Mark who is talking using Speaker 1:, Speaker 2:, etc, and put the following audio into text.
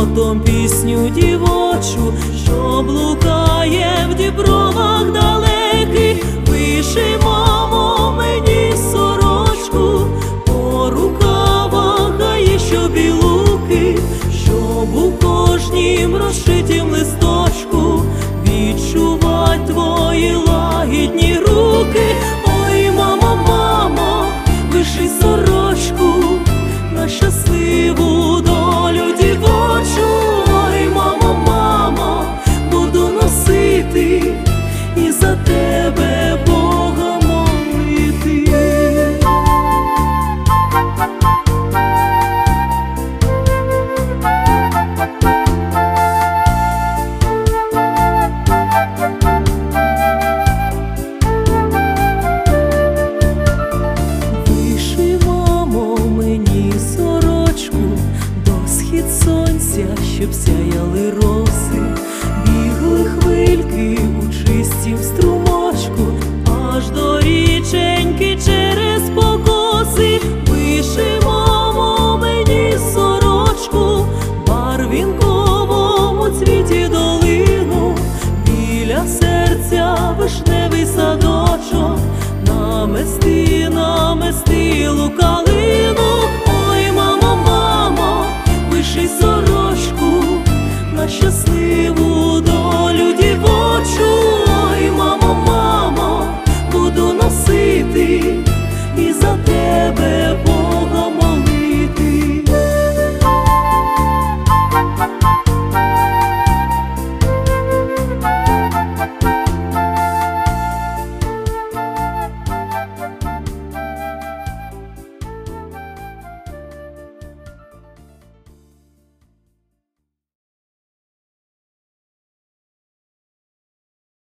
Speaker 1: шепотом пісню дівочу, що блукає в дібровах далеких. Виши, мамо, мені сорочку, по рукавах, а є що білуки, щоб у кожнім розшитім листочку відчувать твої лагідні руки. Ой, мамо, мамо, виший сорочку на щасливу долю дівочу. Ой, мамо, мамо, буду носити і за тебе Бога молити. Виши, мамо, мені сорочку до схід сонця, щоб сяяли роси, бігли хвильки у чистім